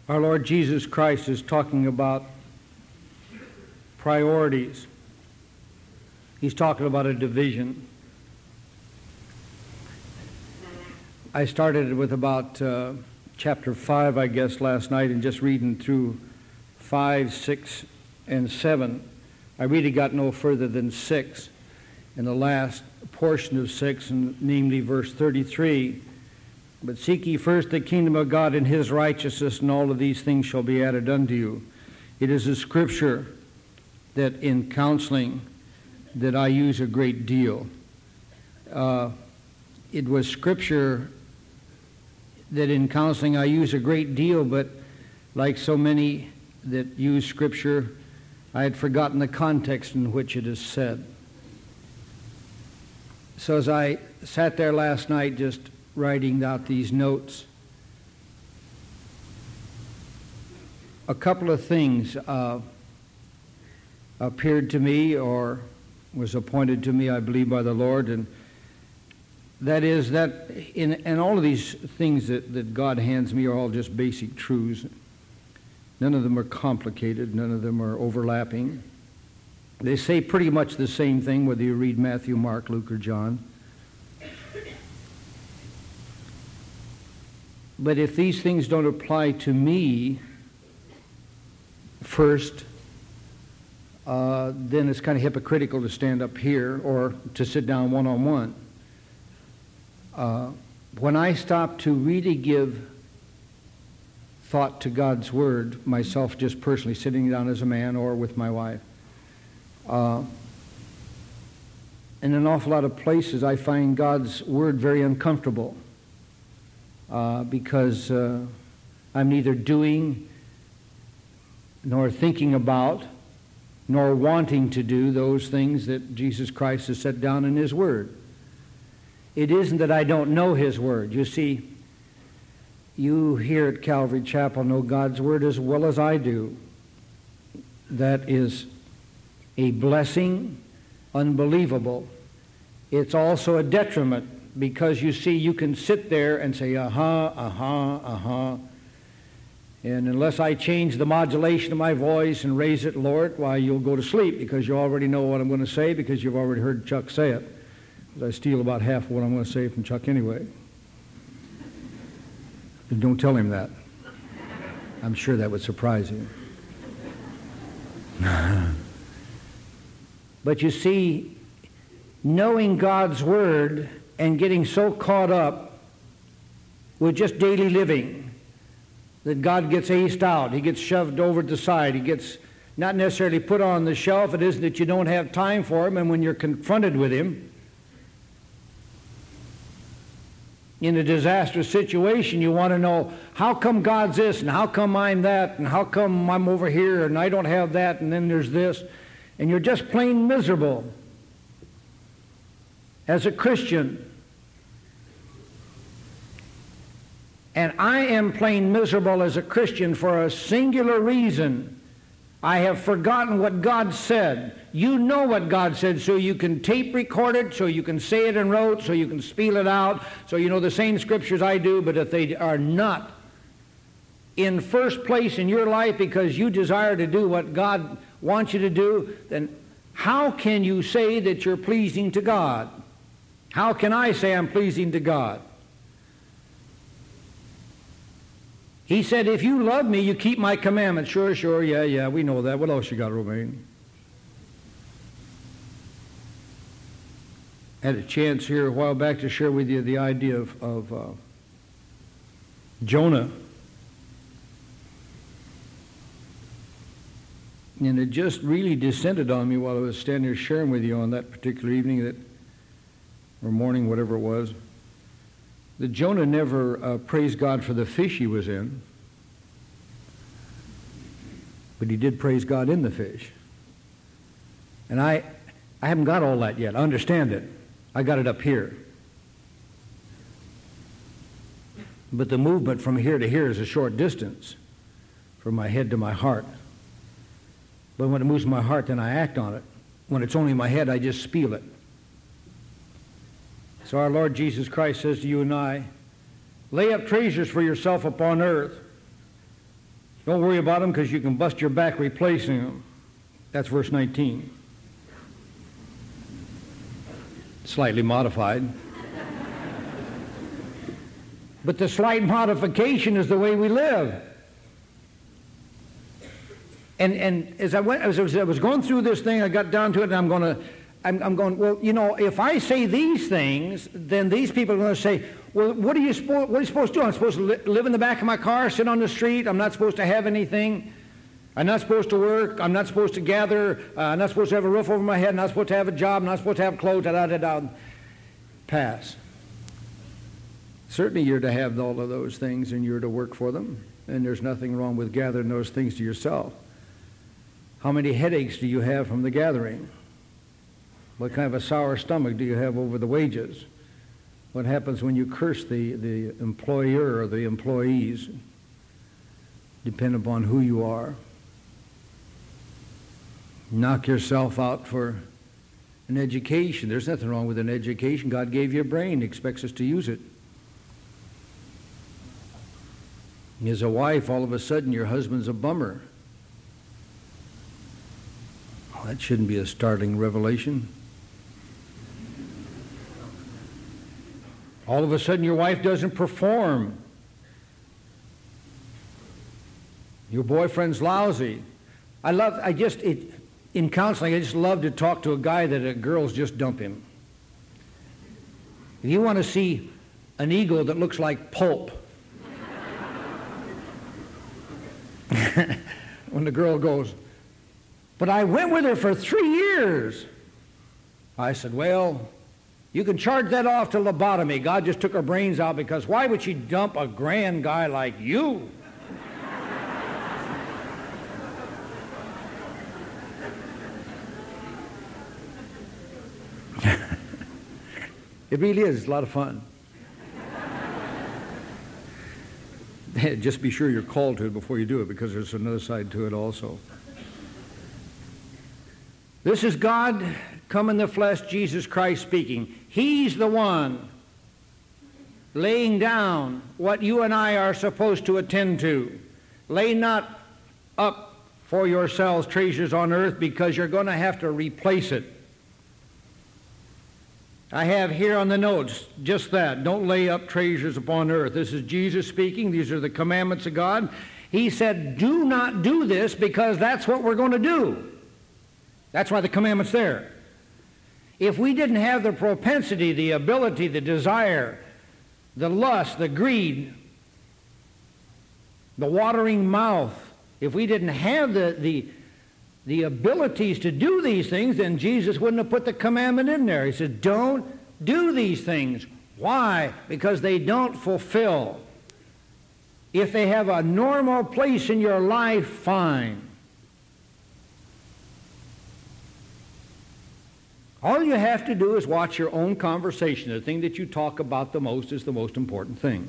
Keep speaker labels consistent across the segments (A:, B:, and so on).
A: Our Lord Jesus Christ is talking about priorities. He's talking about a division. I started with about chapter 5, I guess, last night, and just reading through 5, 6, and 7. I really got no further than 6 in the last portion of 6, and namely verse 33. But seek ye first the kingdom of God and his righteousness, and all of these things shall be added unto you. It is a scripture that in counseling that I use a great deal. It was scripture that in counseling I use a great deal, but like so many that use scripture, I had forgotten the context in which it is said. So as I sat there last night just writing out these notes, a couple of things appeared to me, or was appointed to me, I believe, by the Lord, and that is that in all of these things that God hands me are all just basic truths. None of them are complicated. None of them are overlapping. They say pretty much the same thing whether you read Matthew, Mark, Luke, or John. But if these things don't apply to me first, then it's kind of hypocritical to stand up here or to sit down one-on-one. When I stop to really give thought to God's Word, myself just personally sitting down as a man or with my wife, in an awful lot of places I find God's Word very uncomfortable because I'm neither doing nor thinking about nor wanting to do those things that Jesus Christ has set down in His Word. It isn't that I don't know His Word. You see, you here at Calvary Chapel know God's Word as well as I do. That is a blessing, unbelievable. It's also a detriment because, you see, you can sit there and say, and unless I change the modulation of my voice and raise it, Lord, why, you'll go to sleep because you already know what I'm going to say because you've already heard Chuck say it. I steal about half of what I'm going to say from Chuck anyway. But don't tell him that. I'm sure that would surprise him. But you see, knowing God's Word and getting so caught up with just daily living that God gets aced out. He gets shoved over to the side. He gets not necessarily put on the shelf. It isn't that you don't have time for Him, and when you're confronted with Him in a disastrous situation, you want to know, how come God's this, and how come I'm that, and how come I'm over here, and I don't have that, and then there's this, and you're just plain miserable as a Christian. And I am plain miserable as a Christian for a singular reason. I have forgotten what God said. You know what God said, so you can tape record it, so you can say it in rote, so you can spiel it out, so you know the same scriptures I do, but if they are not in first place in your life because you desire to do what God wants you to do, then how can you say that you're pleasing to God? How can I say I'm pleasing to God? He said, if you love me, you keep my commandments. Sure, yeah, we know that. What else you got, Romaine? Had a chance here a while back to share with you the idea of Jonah. And it just really descended on me while I was standing there sharing with you on that particular evening or morning, whatever it was, that Jonah never praised God for the fish he was in, but he did praise God in the fish. And I haven't got all that yet. I understand it. I got it up here. But the movement from here to here is a short distance, from my head to my heart. But when it moves my heart, then I act on it. When it's only my head, I just spiel it. So our Lord Jesus Christ says to you and I, lay up treasures for yourself upon earth, Don't worry about them because you can bust your back replacing them. That's verse 19. Slightly modified. But the slight modification is the way we live. And as I was going through this thing, I got down to it, and I'm going, well, you know, if I say these things, then these people are going to say, well, what are you supposed to do? I'm supposed to live in the back of my car, sit on the street. I'm not supposed to have anything. I'm not supposed to work. I'm not supposed to gather. I'm not supposed to have a roof over my head. I'm not supposed to have a job. I'm not supposed to have clothes. Pass. Certainly you're to have all of those things, and you're to work for them. And there's nothing wrong with gathering those things to yourself. How many headaches do you have from the gathering? What kind of a sour stomach do you have over the wages? What happens when you curse the employer or the employees? Depend upon who you are. Knock yourself out for an education. There's nothing wrong with an education. God gave you a brain. He expects us to use it. As a wife, all of a sudden your husband's a bummer. Well, that shouldn't be a startling revelation. All of a sudden your wife doesn't perform. Your boyfriend's lousy. In counseling, I just love to talk to a guy that girls just dump him. If you want to see an ego that looks like pulp, when the girl goes, but I went with her for 3 years. I said, well, you can charge that off to lobotomy. God just took her brains out, because why would she dump a grand guy like you? It really is. It's a lot of fun. Just be sure you're called to it before you do it, because there's another side to it also. This is God come in the flesh, Jesus Christ speaking. He's the one laying down what you and I are supposed to attend to. Lay not up for yourselves treasures on earth, because you're going to have to replace it. I have here on the notes just that. Don't lay up treasures upon earth. This is Jesus speaking. These are the commandments of God. He said, do not do this, because that's what we're going to do. That's why the commandment's there. If we didn't have the propensity, the ability, the desire, the lust, the greed, the watering mouth, if we didn't have the abilities to do these things, then Jesus wouldn't have put the commandment in there. He said, don't do these things. Why? Because they don't fulfill. If they have a normal place in your life, fine. All you have to do is watch your own conversation. The thing that you talk about the most is the most important thing.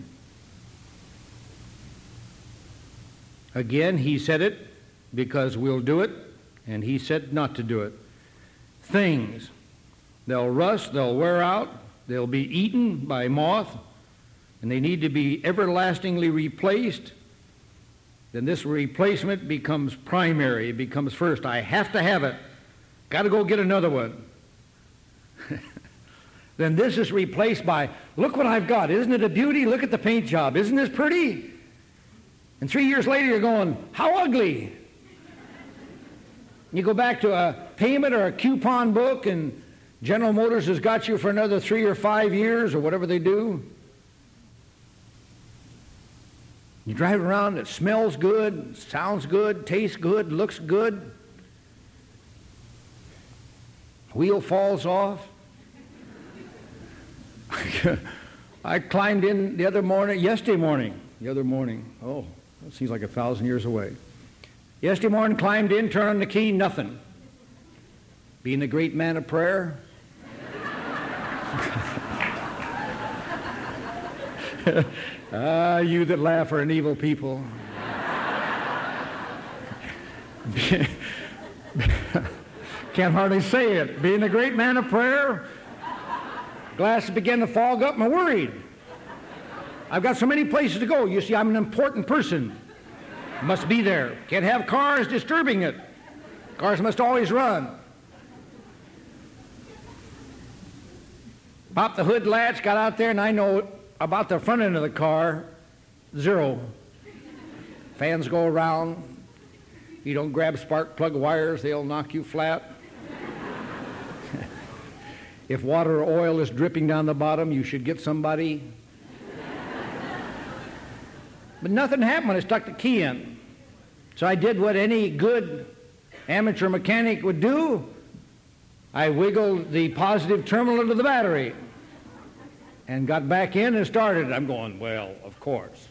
A: Again, he said it because we'll do it, and he said not to do it. Things, they'll rust, they'll wear out, they'll be eaten by moth, and they need to be everlastingly replaced. Then this replacement becomes primary, it becomes first. I have to have it. Got to go get another one. Then this is replaced by, look what I've got. Isn't it a beauty? Look at the paint job. Isn't this pretty? And 3 years later you're going, how ugly. You go back to a payment or a coupon book, and General Motors has got you for another 3 or 5 years or whatever they do. You drive around, it smells good, sounds good, tastes good, looks good. Wheel falls off. I climbed in yesterday morning. Oh, that seems like 1,000 years away. Yesterday morning, climbed in, turned on the key, nothing. Being a great man of prayer. You that laugh are an evil people. Can't hardly say it. Being a great man of prayer, glasses began to fog up, and I'm worried. I've got so many places to go. You see, I'm an important person. Must be there. Can't have cars disturbing it. Cars must always run. Popped the hood latch, got out there, and I know about the front end of the car, zero. Fans go around. You don't grab spark plug wires, they'll knock you flat. If water or oil is dripping down the bottom, you should get somebody. But nothing happened when I stuck the key in. So I did what any good amateur mechanic would do. I wiggled the positive terminal into the battery and got back in and started. I'm going, well, of course.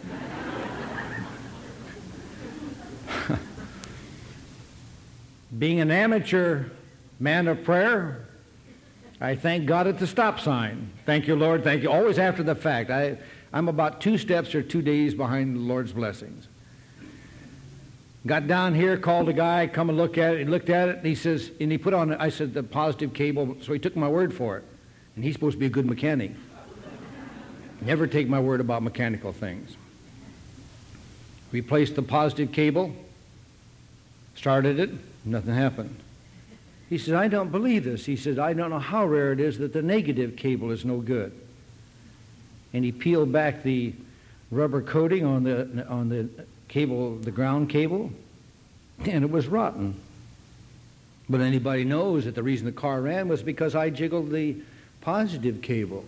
A: Being an amateur man of prayer, I thank God at the stop sign. Thank you, Lord, thank you. Always after the fact. I'm about 2 steps or 2 days behind the Lord's blessings. Got down here, called a guy, come and look at it. He looked at it, and he says, and he put on, I said, the positive cable, so he took my word for it. And he's supposed to be a good mechanic. Never take my word about mechanical things. Replaced the positive cable, started it, nothing happened. He said, I don't believe this. He said, I don't know how rare it is that the negative cable is no good. And he peeled back the rubber coating on the cable, the ground cable, and it was rotten. But anybody knows that the reason the car ran was because I jiggled the positive cable.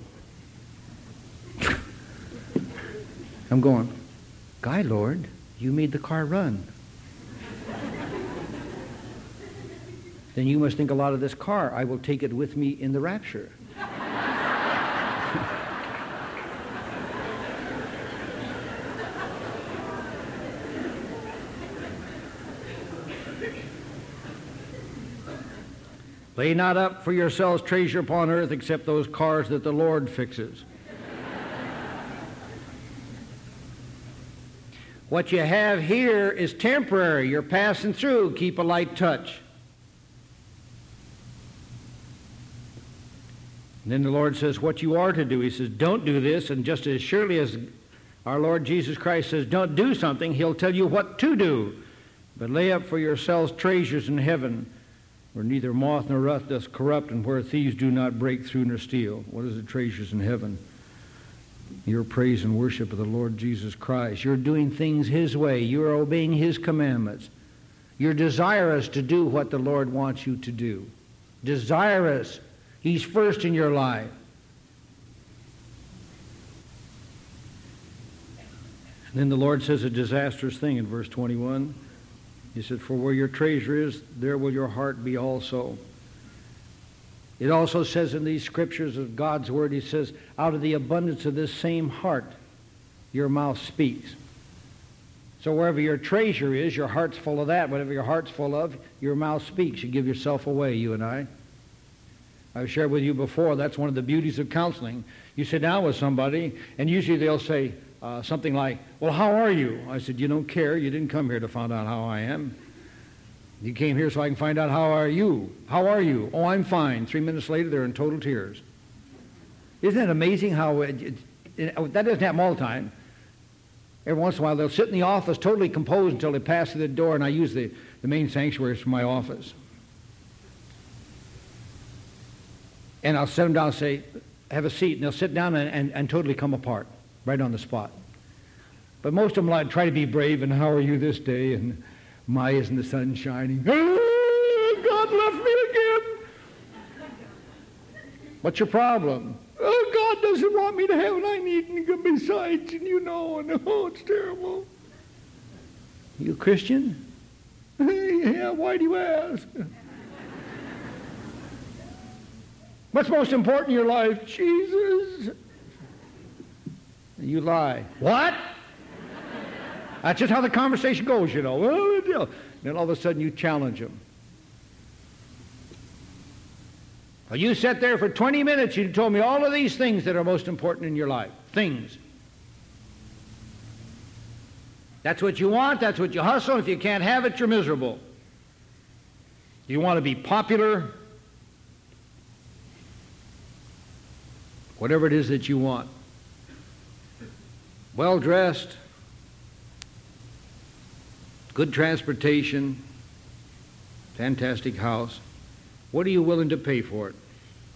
A: I'm going, Guy, Lord, you made the car run. Then you must think a lot of this car. I will take it with me in the rapture. Lay not up for yourselves treasure upon earth except those cars that the Lord fixes. What you have here is temporary. You're passing through. Keep a light touch. And then the Lord says what you are to do. He says, don't do this. And just as surely as our Lord Jesus Christ says, don't do something, he'll tell you what to do. But lay up for yourselves treasures in heaven, where neither moth nor rust doth corrupt, and where thieves do not break through nor steal. What is the treasures in heaven? Your praise and worship of the Lord Jesus Christ. You're doing things his way. You're obeying his commandments. You're desirous to do what the Lord wants you to do. Desirous. He's first in your life. And then the Lord says a disastrous thing in verse 21. He said, for where your treasure is, there will your heart be also. It also says in these scriptures of God's word, he says, out of the abundance of this same heart, your mouth speaks. So wherever your treasure is, your heart's full of that. Whatever your heart's full of, your mouth speaks. You give yourself away, you and I. I've shared with you before, that's one of the beauties of counseling. You sit down with somebody, and usually they'll say something like, well, how are you? I said, you don't care. You didn't come here to find out how I am. You came here so I can find out how are you. How are you? Oh, I'm fine. 3 minutes later, they're in total tears. Isn't it amazing how that doesn't happen all the time. Every once in a while, they'll sit in the office totally composed until they pass through the door, and I use the main sanctuaries for my office. And I'll set them down and say, have a seat. And they'll sit down and totally come apart, right on the spot. But most of them like try to be brave, and how are you this day? And my, isn't the sun shining? Oh, God left me again. What's your problem? Oh, God doesn't want me to have what I need, and besides, and you know, and oh, it's terrible. You a Christian? Yeah, why do you ask? What's most important in your life? Jesus. You lie. What? That's just how the conversation goes, you know. Well, then all of a sudden you challenge them. Well, you sat there for 20 minutes. You told me all of these things that are most important in your life. Things. That's what you want. That's what you hustle. If you can't have it, you're miserable. You want to be popular. Whatever it is that you want. Well-dressed. good transportation, fantastic house. What are you willing to pay for it?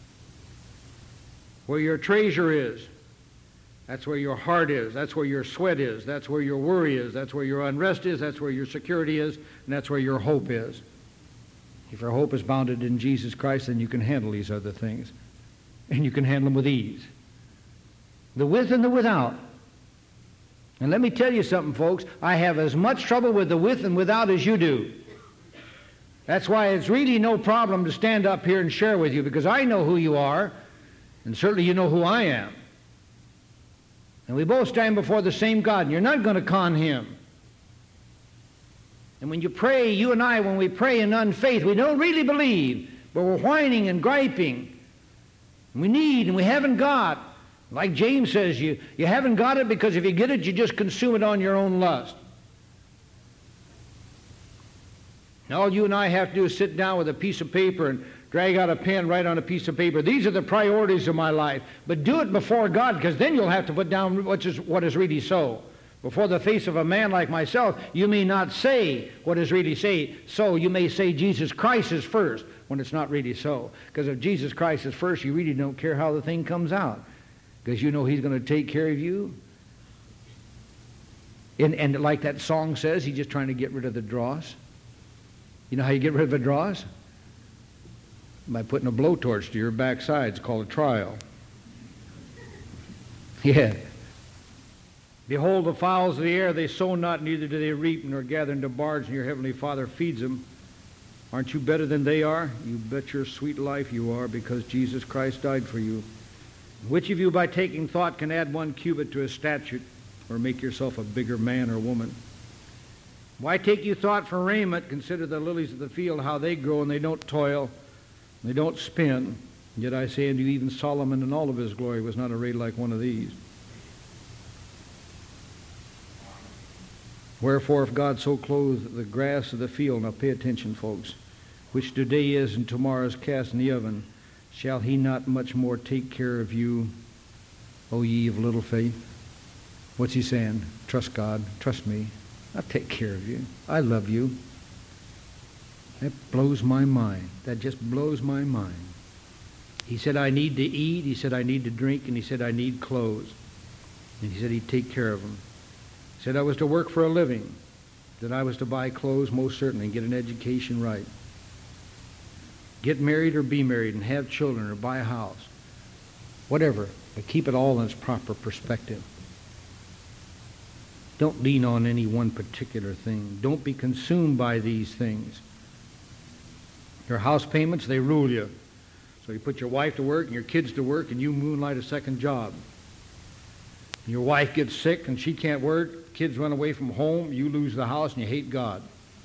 A: Where your treasure is, that's where your heart is, that's where your sweat is, that's where your worry is, that's where your unrest is, that's where your security is, and that's where your hope is. If your hope is bounded in Jesus Christ, then you can handle these other things. And you can handle them with ease. The with and the without. And let me tell you something, folks. I have as much trouble with the with and without as you do. That's why it's really no problem to stand up here and share with you, because I know who you are, and certainly you know who I am. And we both stand before the same God, and you're not going to con Him. And when you pray, you and I, when we pray in unfaith, we don't really believe, but we're whining and griping. We need and we haven't got. Like James says, you haven't got it because if you get it, you just consume it on your own lust. And all you and I have to do is sit down with a piece of paper and drag out a pen, write on a piece of paper. These are the priorities of my life. But do it before God, because then you'll have to put down what is really so. Before the face of a man like myself, you may not say what is really so. You may say Jesus Christ is first when it's not really so. Because if Jesus Christ is first, you really don't care how the thing comes out. Because you know He's going to take care of you. And like that song says, He's just trying to get rid of the dross. You know how you get rid of the dross? By putting a blowtorch to your backside. It's called a trial. Yeah. Behold the fowls of the air, they sow not, neither do they reap, nor gather into barns, and your heavenly Father feeds them. Aren't you better than they are? You bet your sweet life you are, because Jesus Christ died for you. Which of you by taking thought can add 1 cubit to his statute, or make yourself a bigger man or woman? Why take you thought for raiment? Consider the lilies of the field, how they grow, and they don't toil, they don't spin. Yet I say unto you, even Solomon in all of his glory was not arrayed like one of these. Wherefore, if God so clothe the grass of the field, now pay attention, folks, which today is and tomorrow is cast in the oven, shall He not much more take care of you, O ye of little faith? What's He saying? Trust God. Trust me. I'll take care of you. I love you. That blows my mind. That just blows my mind. He said, I need to eat. He said, I need to drink. And He said, I need clothes. And He said He'd take care of them. He said I was to work for a living, that I was to buy clothes, most certainly, and get an education right. Get married or be married and have children or buy a house. Whatever, but keep it all in its proper perspective. Don't lean on any one particular thing. Don't be consumed by these things. Your house payments, they rule you. So you put your wife to work and your kids to work and you moonlight a second job. Your wife gets sick and she can't work, kids run away from home, you lose the house and you hate God.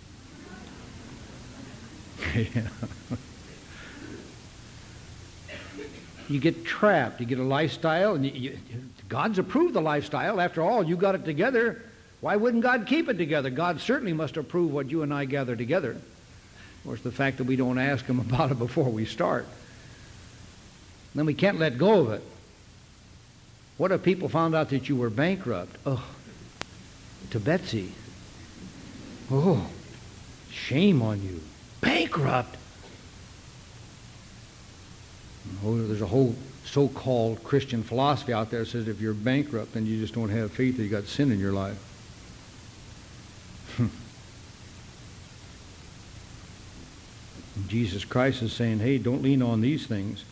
A: You get trapped. You get a lifestyle, and God's approved the lifestyle. After all, you got it together. Why wouldn't God keep it together? God certainly must approve what you and I gather together. Of course, the fact that we don't ask Him about it before we start. Then we can't let go of it. What if people found out that you were bankrupt? Oh, to Betsy. Oh, shame on you. Bankrupt. Oh, there's a whole so-called Christian philosophy out there that says if you're bankrupt, then you just don't have faith, or you got sin in your life. Jesus Christ is saying, hey, don't lean on these things.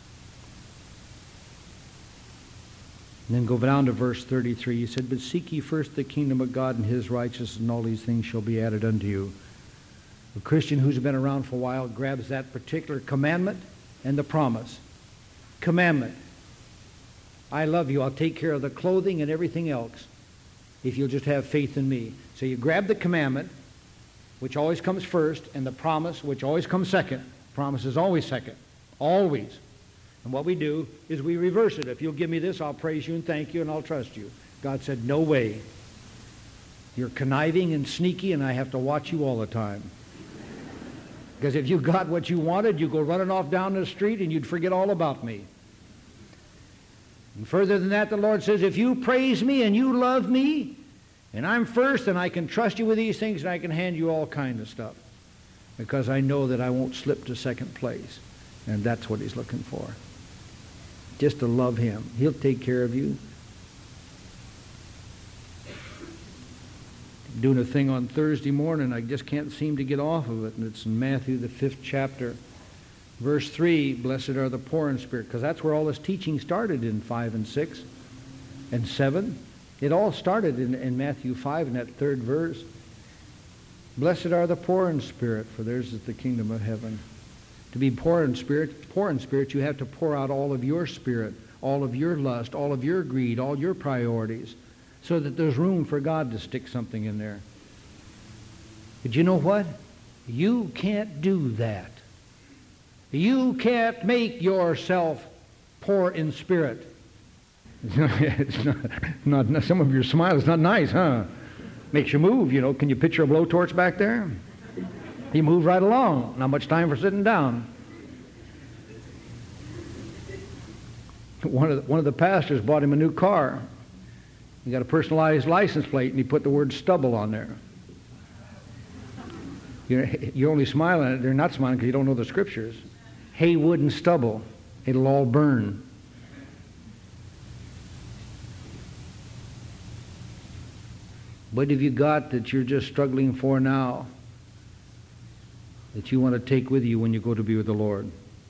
A: And then go down to verse 33. He said, but seek ye first the kingdom of God and His righteousness, and all these things shall be added unto you. A Christian who's been around for a while grabs that particular commandment and the promise. Commandment. I love you. I'll take care of the clothing and everything else if you'll just have faith in me. So you grab the commandment, which always comes first, and the promise, which always comes second. Promise is always second. Always. And what we do is we reverse it. If you'll give me this, I'll praise you and thank you and I'll trust you. God said, no way. You're conniving and sneaky and I have to watch you all the time. Because if you got what you wanted, you'd go running off down the street and you'd forget all about me. And further than that, the Lord says, if you praise me and you love me, And I'm first, and I can trust you with these things, and I can hand you all kinds of stuff. Because I know that I won't slip to second place. And that's what he's looking for. Just to love him. He'll take care of you. Doing a thing on Thursday morning, I just can't seem to get off of it. And it's in Matthew, the 5th chapter. Verse 3, blessed are the poor in spirit. Because that's where all this teaching started in 5 and 6 and 7. It all started in Matthew 5 in that 3rd verse. Blessed are the poor in spirit, for theirs is the kingdom of heaven. To be poor in spirit, you have to pour out all of your spirit, all of your lust, all of your greed, all your priorities, so that there's room for God to stick something in there. But you know what? You can't do that. You can't make yourself poor in spirit. It's not, some of your smile is not nice, huh? Makes you move, you know. Can you picture a blowtorch back there? You move right along. Not much time for sitting down. One of the pastors bought him a new car. He got a personalized license plate, and he put the word stubble on there. You're only smiling. They're not smiling because you don't know the scriptures. Hay, wood, and stubble. It'll all burn. What have you got that you're just struggling for now that you want to take with you when you go to be with the Lord?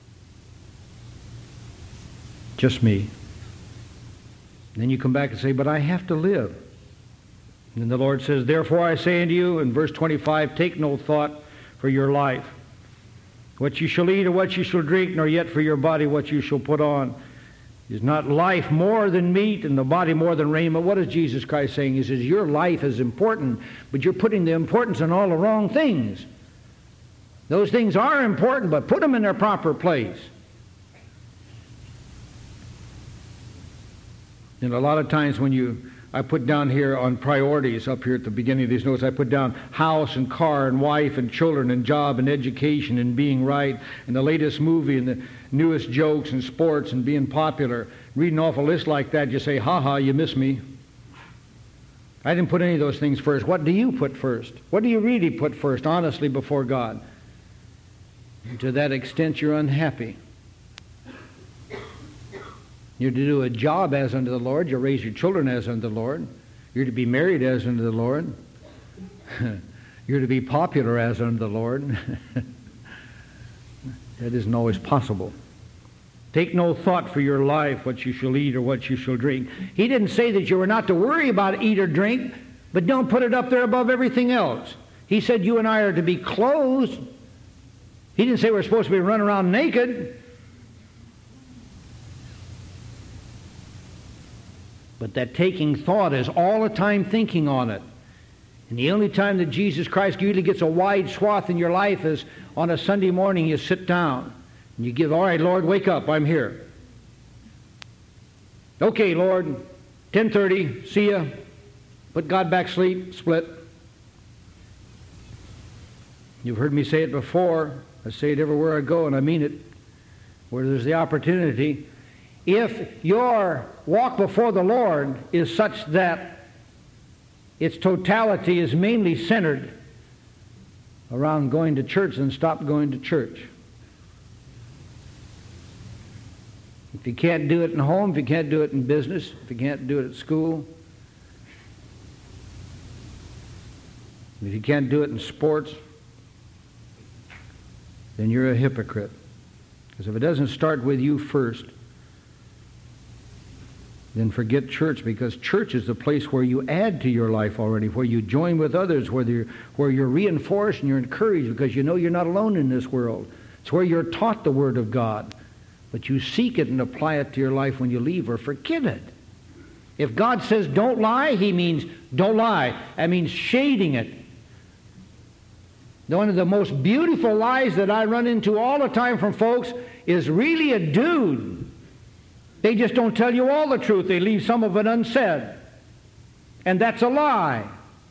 A: Just me. And then you come back and say, but I have to live. And then the Lord says, therefore I say unto you, in verse 25, take no thought for your life, what you shall eat or what you shall drink, nor yet for your body what you shall put on. Is not life more than meat and the body more than raiment? What is Jesus Christ saying? He says, your life is important, but you're putting the importance on all the wrong things. Those things are important, but put them in their proper place. And a lot of times when I put down here on priorities, up here at the beginning of these notes, I put down house and car and wife and children and job and education and being right and the latest movie and the newest jokes and sports and being popular. Reading off a list like that, you say, ha, you miss me. I didn't put any of those things first. What do you put first? What do you really put first, honestly, before God? And to that extent, you're unhappy. You're to do a job as unto the Lord. You raise your children as unto the Lord. You're to be married as unto the Lord. You're to be popular as unto the Lord. That isn't always possible. Take no thought for your life, what you shall eat or what you shall drink. He didn't say that you were not to worry about eat or drink, but don't put it up there above everything else. He said you and I are to be clothed. He didn't say we're supposed to be running around naked. But that taking thought is all the time thinking on it. And the only time that Jesus Christ usually gets a wide swath in your life is on a Sunday morning. You sit down and you give, all right, Lord, wake up, I'm here. Okay, Lord, 10:30, see ya. Put God back sleep, split. You've heard me say it before. I say it everywhere I go, and I mean it, where there's the opportunity. If your walk before the Lord is such that its totality is mainly centered around going to church, then stop going to church. If you can't do it in home, if you can't do it in business, if you can't do it at school, if you can't do it in sports, then you're a hypocrite. Because if it doesn't start with you first, then forget church, because church is the place where you add to your life already, where you join with others, where you're reinforced and you're encouraged because you know you're not alone in this world. It's where you're taught the Word of God. But you seek it and apply it to your life when you leave, or forget it. If God says don't lie, He means don't lie. That means shading it. One of the most beautiful lies that I run into all the time from folks is really a dude. They just don't tell you all the truth. They leave some of it unsaid. And that's a lie.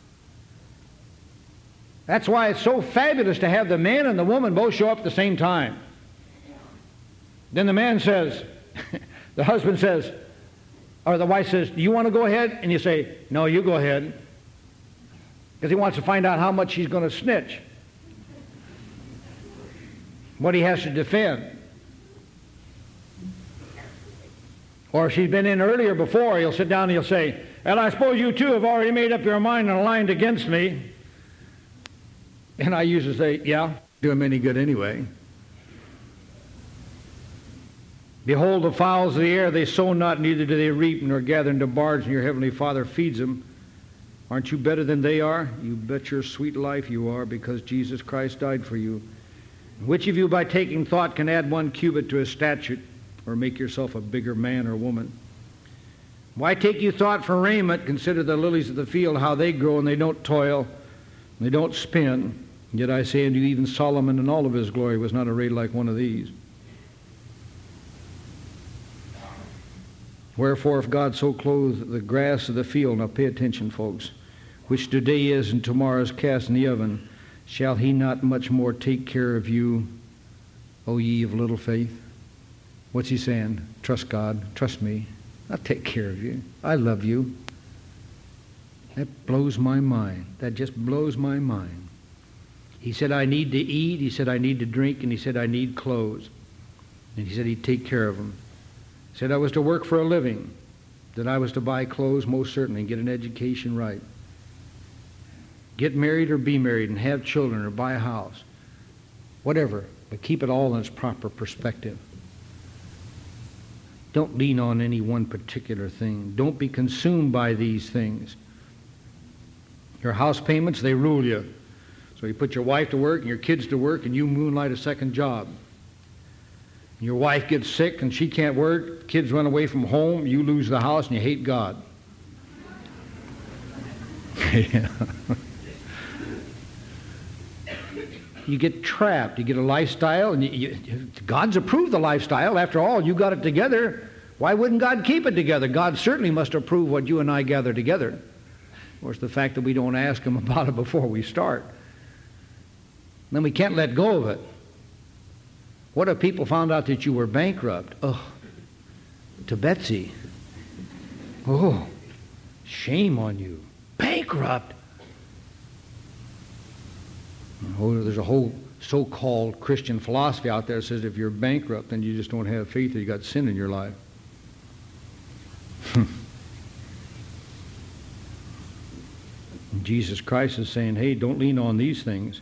A: That's why it's so fabulous to have the man and the woman both show up at the same time. Then the man says, the husband says, or the wife says, do you want to go ahead? And you say, no, you go ahead. because he wants to find out how much she's going to snitch, what he has to defend. Or if she's been in earlier before, he'll sit down and he'll say, "And I suppose you too have already made up your mind and aligned against me." And I usually say, "Yeah, do him any good anyway." Behold the fowls of the air, they sow not, neither do they reap, nor gather into barns, and your heavenly Father feeds them. Aren't you better than they are? You bet your sweet life you are, because Jesus Christ died for you. Which of you by taking thought can add 1 cubit to his stature, or make yourself a bigger man or woman? Why take you thought for raiment? Consider the lilies of the field, how they grow, and they don't toil, and they don't spin. Yet I say unto you, even Solomon in all of his glory was not arrayed like one of these. Wherefore, if God so clothe the grass of the field, now pay attention, folks, which today is and tomorrow is cast in the oven, shall he not much more take care of you, O ye of little faith? What's he saying? Trust God. Trust me. I'll take care of you. I love you. That blows my mind. That just blows my mind. He said, I need to eat. He said, I need to drink. And he said, I need clothes. And he said he'd take care of them. He said I was to work for a living, that I was to buy clothes, most certainly, and get an education right. Get married or be married and have children or buy a house. Whatever, but keep it all in its proper perspective. Don't lean on any one particular thing. Don't be consumed by these things. Your house payments, they rule you. So you put your wife to work and your kids to work, and you moonlight a second job. Your wife gets sick and she can't work, kids run away from home, you lose the house and you hate God. You get trapped. You get a lifestyle, and God's approved the lifestyle. After all, you got it together. Why wouldn't God keep it together? God certainly must approve what you and I gather together. Of course, the fact that we don't ask Him about it before we start. Then we can't let go of it. What if people found out that you were bankrupt? Oh, to Betsy. Oh, shame on you. Bankrupt? Oh, there's a whole so-called Christian philosophy out there that says if you're bankrupt, then you just don't have faith or you got sin in your life. Jesus Christ is saying, hey, don't lean on these things.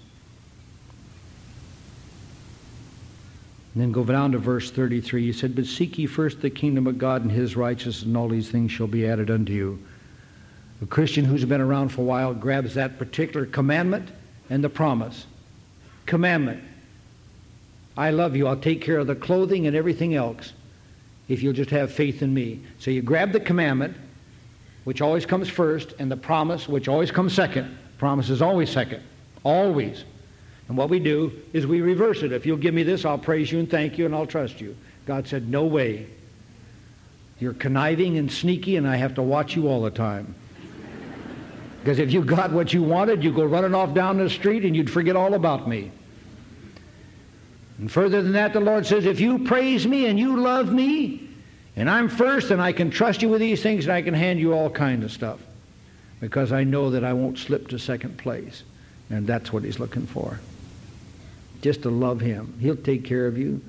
A: And then go down to verse 33. He said, but seek ye first the kingdom of God and His righteousness, and all these things shall be added unto you. A Christian who's been around for a while grabs that particular commandment and the promise. Commandment. I love you. I'll take care of the clothing and everything else if you'll just have faith in me. So you grab the commandment, which always comes first, and the promise, which always comes second. Promise is always second. Always. And what we do is we reverse it. If you'll give me this, I'll praise you and thank you and I'll trust you. God said, no way. You're conniving and sneaky and I have to watch you all the time. Because if you got what you wanted, you'd go running off down the street and you'd forget all about me. And further than that, the Lord says, if you praise me and you love me, and I'm first and I can trust you with these things and I can hand you all kinds of stuff. Because I know that I won't slip to second place. And that's what He's looking for. Just to love Him. He'll take care of you.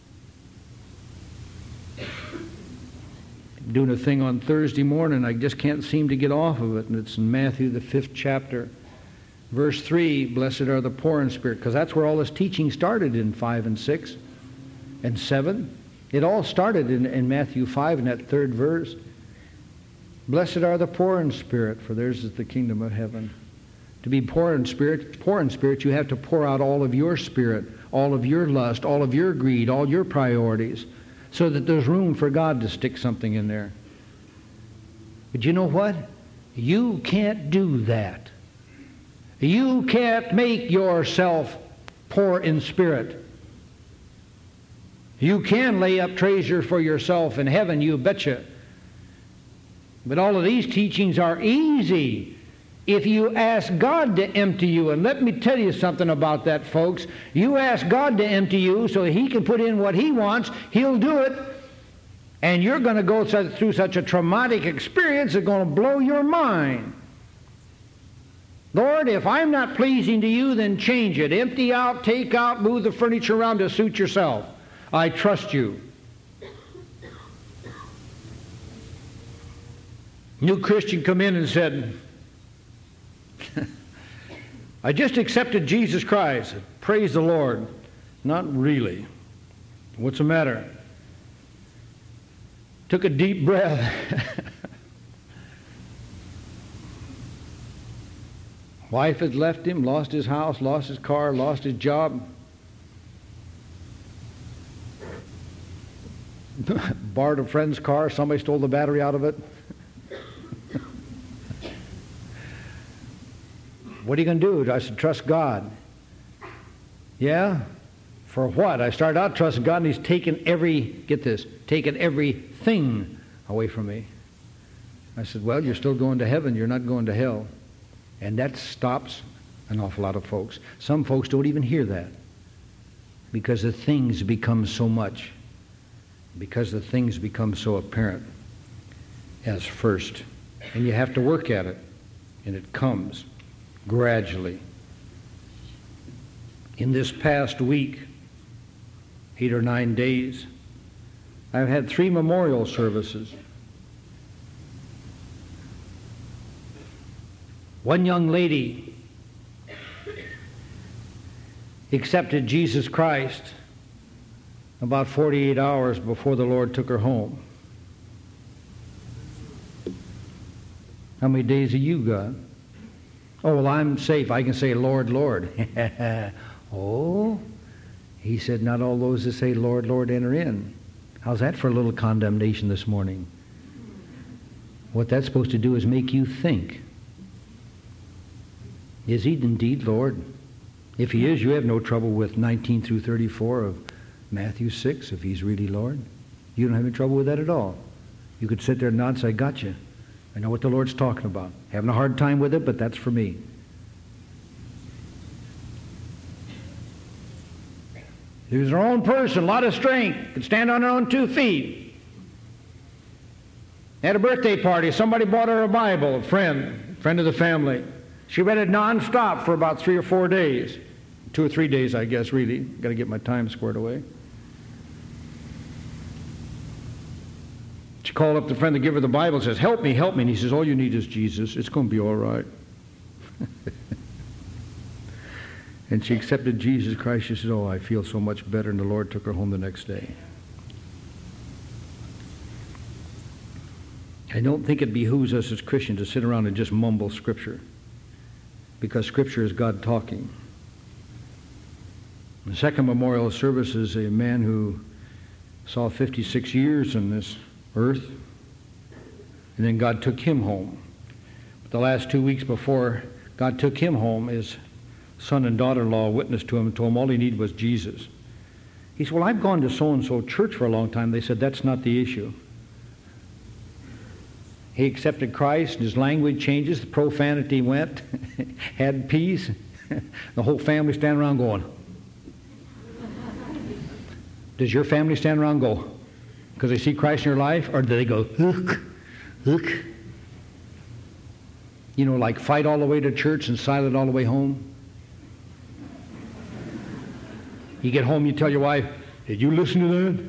A: I'm doing a thing on Thursday morning. I just can't seem to get off of it. And it's in Matthew, the 5th chapter. Verse 3, blessed are the poor in spirit. Because that's where all this teaching started in 5 and 6 and 7. It all started in Matthew 5 in that 3rd verse. Blessed are the poor in spirit, for theirs is the kingdom of heaven. To be poor in spirit, you have to pour out all of your spirit, all of your lust, all of your greed, all your priorities, so that there's room for God to stick something in there. But you know what? You can't do that. You can't make yourself poor in spirit. You can lay up treasure for yourself in heaven, you betcha. But all of these teachings are easy if you ask God to empty you. And let me tell you something about that, folks. You ask God to empty you so He can put in what He wants, He'll do it. And you're going to go through such a traumatic experience that's going to blow your mind. Lord, if I'm not pleasing to you, then change it. Empty out, take out, move the furniture around to suit yourself. I trust you. New Christian come in and said, I just accepted Jesus Christ. Praise the Lord. Not really. What's the matter? Took a deep breath. Wife had left him, lost his house, lost his car, lost his job. Borrowed a friend's car, somebody stole the battery out of it. What are you going to do? I said, trust God. Yeah? For what? I started out trusting God, and He's taken taken everything away from me. I said, well, you're still going to heaven. You're not going to hell. And that stops an awful lot of folks. Some folks don't even hear that because the things become so much, because the things become so apparent as first. And you have to work at it, and it comes gradually. In this past week, 8 or 9 days, I've had 3 memorial services. One young lady accepted Jesus Christ about 48 hours before the Lord took her home. How many days have you got? Oh, well, I'm safe. I can say, Lord, Lord. Oh, He said, not all those that say, Lord, Lord, enter in. How's that for a little condemnation this morning? What that's supposed to do is make you think. Is He indeed Lord? If He is, you have no trouble with 19 through 34 of Matthew 6, if He's really Lord. You don't have any trouble with that at all. You could sit there and nod and say, I got you. I know what the Lord's talking about. Having a hard time with it, but that's for me. She was her own person, a lot of strength, could stand on her own 2 feet. At a birthday party, somebody bought her a Bible, a friend of the family. She read it nonstop for about 3 or 4 days. 2 or 3 days, I guess, really. Got to get my time squared away. She called up the friend to give her the Bible and says, help me, help me. And he says, all you need is Jesus. It's going to be all right. And she accepted Jesus Christ. She said, oh, I feel so much better. And the Lord took her home the next day. I don't think it behooves us as Christians to sit around and just mumble Scripture, because Scripture is God talking. The second memorial service is a man who saw 56 years on this earth, and then God took him home. But the last 2 weeks before God took him home, his son and daughter-in-law witnessed to him and told him all he needed was Jesus. He said, well, I've gone to so-and-so church for a long time. They said, that's not the issue. He accepted Christ, and his language changes, the profanity went, had peace. The whole family stand around going. Does your family stand around and go, because they see Christ in your life, or do they go, look, look? You know, like fight all the way to church and silent all the way home? You get home, you tell your wife, did you listen to that?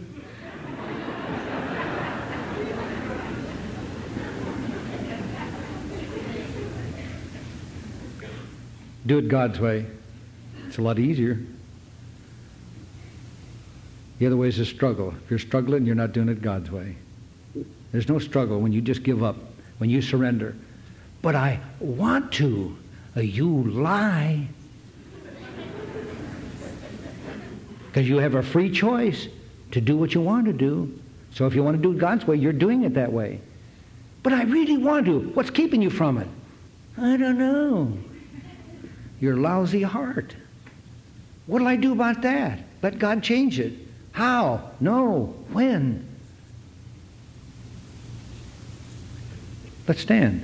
A: Do it God's way. It's a lot easier. The other way is to struggle. If you're struggling, you're not doing it God's way. There's no struggle when you just give up, when you surrender. But I want to. You lie. Because you have a free choice to do what you want to do. So if you want to do it God's way, you're doing it that way. But I really want to. What's keeping you from it? I don't know. Your lousy heart. What'll I do about that? Let God change it. How? No. When? Let's stand.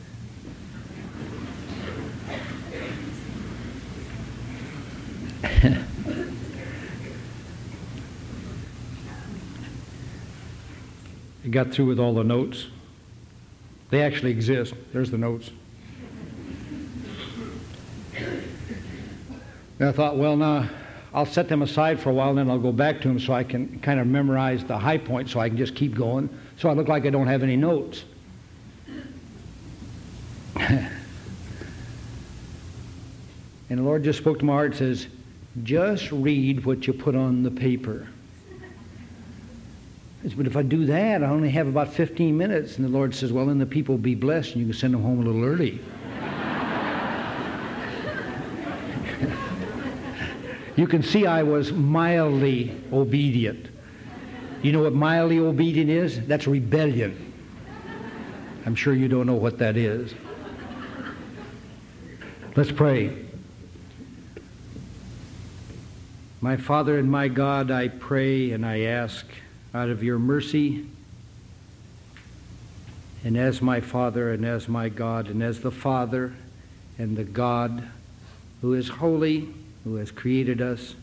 A: I got through with all the notes. They actually exist. There's the notes. And I thought, well, now I'll set them aside for a while, and then I'll go back to them so I can kind of memorize the high points so I can just keep going. So I look like I don't have any notes. And the Lord just spoke to my heart and says, just read what you put on the paper. I said, but if I do that, I only have about 15 minutes. And the Lord says, well, then the people will be blessed and you can send them home a little early. You can see I was mildly obedient. You know what mildly obedient is? That's rebellion. I'm sure you don't know what that is. Let's pray. My Father and my God, I pray and I ask out of your mercy, and as my Father and as my God and as the Father and the God who is holy, who has created us,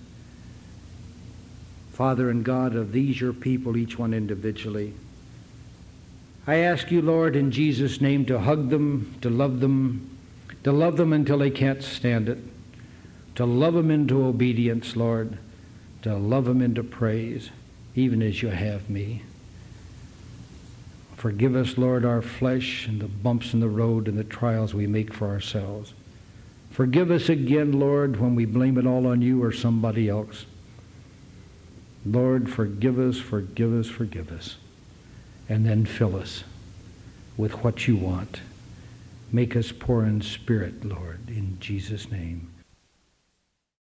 A: Father and God of these your people, each one individually, I ask you, Lord, in Jesus' name, to hug them, to love them until they can't stand it, to love them into obedience, Lord, to love them into praise, even as you have me. Forgive us, Lord, our flesh and the bumps in the road and the trials we make for ourselves. Forgive us again, Lord, when we blame it all on you or somebody else. Lord, forgive us, forgive us, forgive us. And then fill us with what you want. Make us poor in spirit, Lord, in Jesus' name.